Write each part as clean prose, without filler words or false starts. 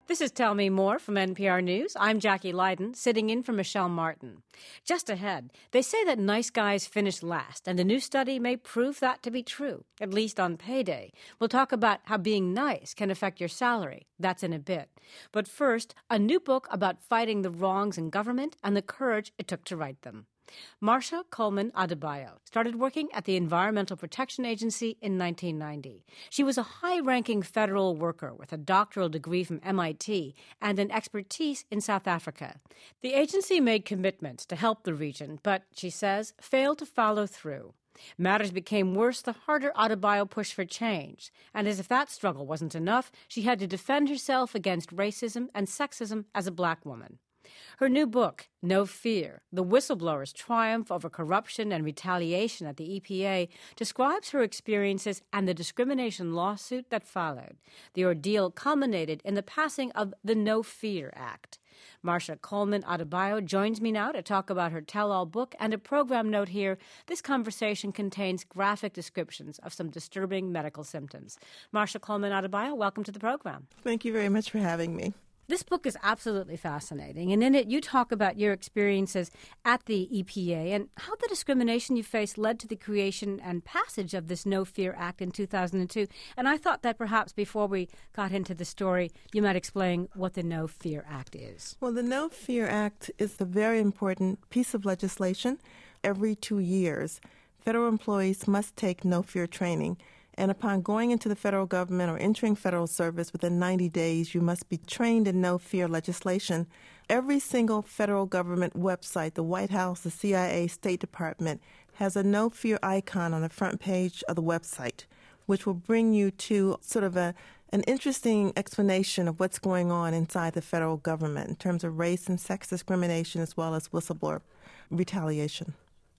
This is Tell Me More from NPR News. I'm Jackie Leiden, sitting in for Michelle Martin. Just ahead, they say that nice guys finish last, and a new study may prove that to be true, at least on payday. We'll talk about how being nice can affect your salary. That's in a bit. But first, a new book about fighting the wrongs in government and the courage it took to write them. Marcia Coleman Adebayo started working at the Environmental Protection Agency in 1990. She was a high-ranking federal worker with a doctoral degree from MIT and an expertise in South Africa. The agency made commitments to help the region, but, she says, failed to follow through. Matters became worse the harder Adebayo pushed for change, and as if that struggle wasn't enough, she had to defend herself against racism and sexism as a black woman. Her new book, No Fear, The Whistleblower's Triumph Over Corruption and Retaliation at the EPA, describes her experiences and the discrimination lawsuit that followed. The ordeal culminated in the passing of the No Fear Act. Marcia Coleman Adebayo joins me now to talk about her tell-all book, and a program note here: this conversation contains graphic descriptions of some disturbing medical symptoms. Marcia Coleman Adebayo, welcome to the program. Thank you very much for having me. This book is absolutely fascinating, and in it you talk about your experiences at the EPA and how the discrimination you faced led to the creation and passage of this No Fear Act in 2002. And I thought that perhaps before we got into the story, you might explain what the No Fear Act is. Well, the No Fear Act is a very important piece of legislation. Every 2 years, federal employees must take No Fear training. And upon going into the federal government or entering federal service within 90 days, you must be trained in no fear legislation. Every single federal government website, the White House, the CIA, State Department, has a no fear icon on the front page of the website, which will bring you to sort of an interesting explanation of what's going on inside the federal government in terms of race and sex discrimination as well as whistleblower retaliation.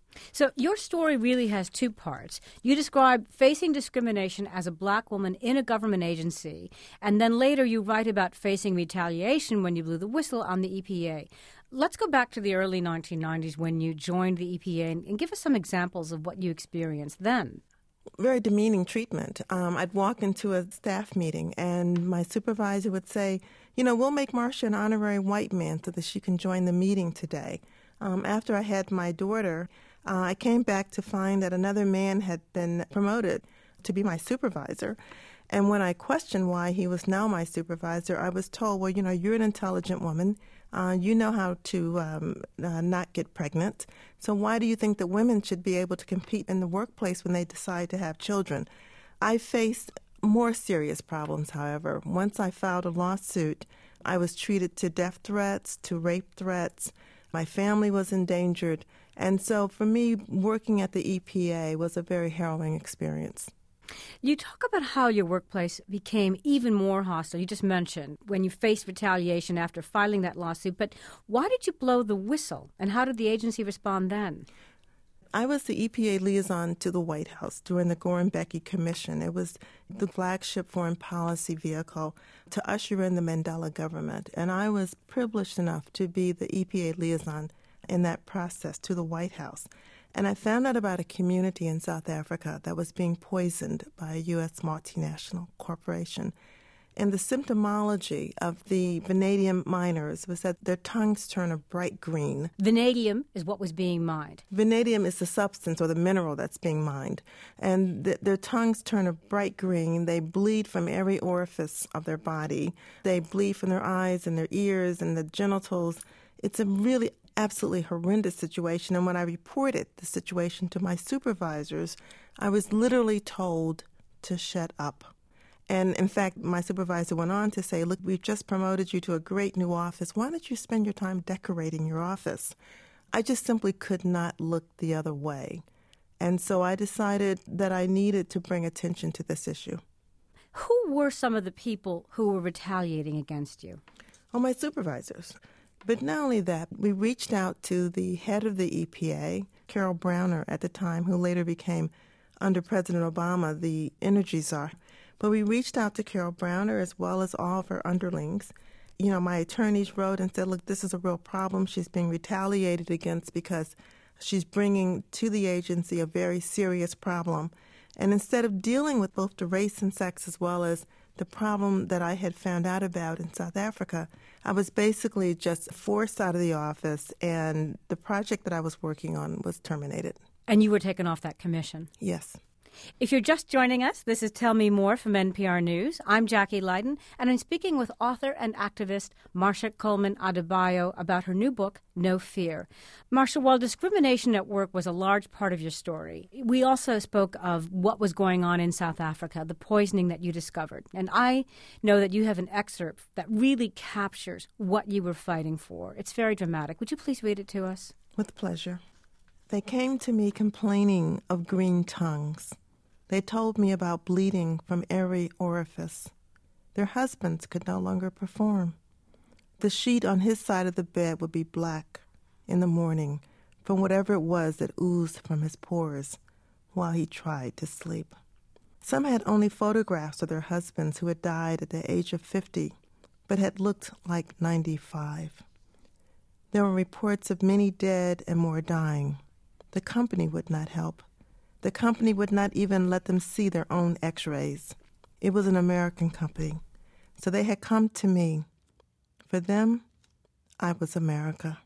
So your story really has two parts. You describe facing discrimination as a black woman in a government agency, and then later you write about facing retaliation when you blew the whistle on the EPA. Let's go back to the early 1990s when you joined the EPA and give us some examples of what you experienced then. Very demeaning treatment. I'd walk into a staff meeting and my supervisor would say, we'll make Marcia an honorary white man so that she can join the meeting today. After I had my daughter, I came back to find that another man had been promoted to be my supervisor. And when I questioned why he was now my supervisor, I was told, well, you're an intelligent woman. You know how to not get pregnant. So why do you think that women should be able to compete in the workplace when they decide to have children? I faced more serious problems, however. Once I filed a lawsuit, I was treated to death threats, to rape threats. My family was endangered. And so for me, working at the EPA was a very harrowing experience. You talk about how your workplace became even more hostile. You just mentioned when you faced retaliation after filing that lawsuit. But why did you blow the whistle, and how did the agency respond then? I was the EPA liaison to the White House during the Gore-Becky Commission. It was the flagship foreign policy vehicle to usher in the Mandela government. And I was privileged enough to be the EPA liaison in that process to the White House. And I found out about a community in South Africa that was being poisoned by a U.S. multinational corporation. And the symptomology of the vanadium miners was that their tongues turn a bright green. Vanadium is what was being mined. Vanadium is the substance or the mineral that's being mined. And their tongues turn a bright green. They bleed from every orifice of their body. They bleed from their eyes and their ears and the genitals. It's a really absolutely horrendous situation. And when I reported the situation to my supervisors, I was literally told to shut up. And in fact, my supervisor went on to say, look, we've just promoted you to a great new office. Why don't you spend your time decorating your office? I just simply could not look the other way. And so I decided that I needed to bring attention to this issue. Who were some of the people who were retaliating against you? Oh, my supervisors. But not only that, we reached out to the head of the EPA, Carol Browner at the time, who later became, under President Obama, the energy czar. But we reached out to Carol Browner as well as all of her underlings. My attorneys wrote and said, look, this is a real problem. She's being retaliated against because she's bringing to the agency a very serious problem. And instead of dealing with both the race and sex as well as the problem that I had found out about in South Africa, I was basically just forced out of the office, and the project that I was working on was terminated. And you were taken off that commission? Yes. If you're just joining us, this is Tell Me More from NPR News. I'm Jackie Leiden, and I'm speaking with author and activist Marsha Coleman Adebayo about her new book, No Fear. Marsha, while discrimination at work was a large part of your story, we also spoke of what was going on in South Africa, the poisoning that you discovered. And I know that you have an excerpt that really captures what you were fighting for. It's very dramatic. Would you please read it to us? With pleasure. They came to me complaining of green tongues. They told me about bleeding from every orifice. Their husbands could no longer perform. The sheet on his side of the bed would be black in the morning from whatever it was that oozed from his pores while he tried to sleep. Some had only photographs of their husbands who had died at the age of 50, but had looked like 95. There were reports of many dead and more dying. The company would not help. The company would not even let them see their own x-rays. It was an American company, so they had come to me. For them, I was America.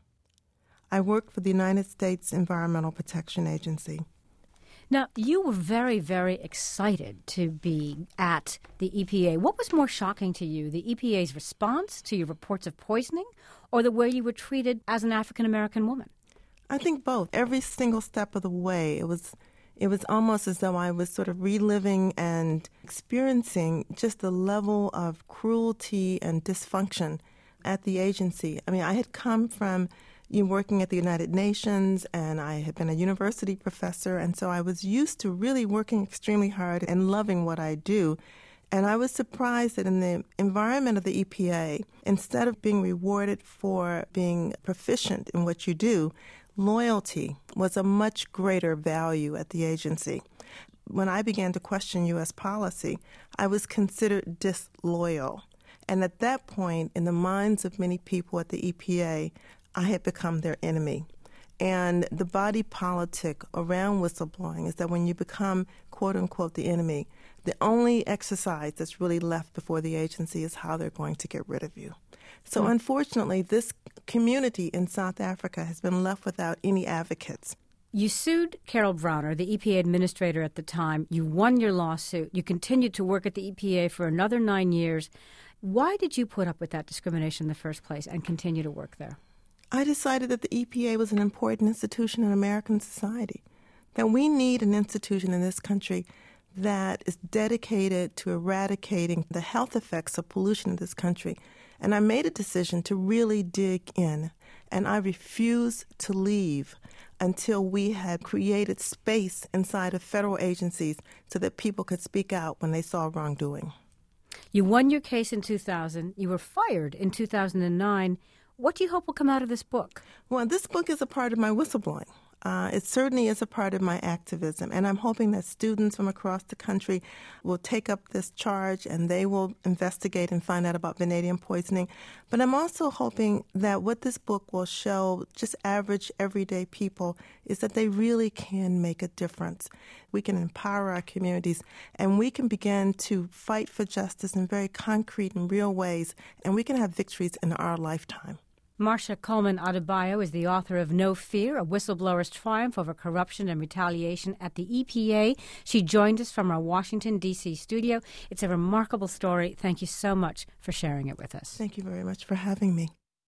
I worked for the United States Environmental Protection Agency. Now, you were very, very excited to be at the EPA. What was more shocking to you, the EPA's response to your reports of poisoning or the way you were treated as an African-American woman? I think both. Every single step of the way, it was almost as though I was sort of reliving and experiencing just the level of cruelty and dysfunction at the agency. I mean, I had come from working at the United Nations, and I had been a university professor, and so I was used to really working extremely hard and loving what I do. And I was surprised that in the environment of the EPA, instead of being rewarded for being proficient in what you do, loyalty was a much greater value at the agency. When I began to question U.S. policy, I was considered disloyal. And at that point, in the minds of many people at the EPA, I had become their enemy. And the body politic around whistleblowing is that when you become, quote unquote, the enemy, the only exercise that's really left before the agency is how they're going to get rid of you. So unfortunately, this community in South Africa has been left without any advocates. You sued Carol Browner, the EPA administrator at the time. You won your lawsuit. You continued to work at the EPA for another 9 years. Why did you put up with that discrimination in the first place and continue to work there? I decided that the EPA was an important institution in American society, that we need an institution in this country that is dedicated to eradicating the health effects of pollution in this country. And I made a decision to really dig in, and I refused to leave until we had created space inside of federal agencies so that people could speak out when they saw wrongdoing. You won your case in 2000. You were fired in 2009. What do you hope will come out of this book? Well, this book is a part of my whistleblowing. It certainly is a part of my activism, and I'm hoping that students from across the country will take up this charge and they will investigate and find out about vanadium poisoning. But I'm also hoping that what this book will show just average, everyday people is that they really can make a difference. We can empower our communities, and we can begin to fight for justice in very concrete and real ways, and we can have victories in our lifetime. Marsha Coleman Adebayo is the author of No Fear, a whistleblower's triumph over corruption and retaliation at the EPA. She joined us from our Washington, D.C. studio. It's a remarkable story. Thank you so much for sharing it with us. Thank you very much for having me.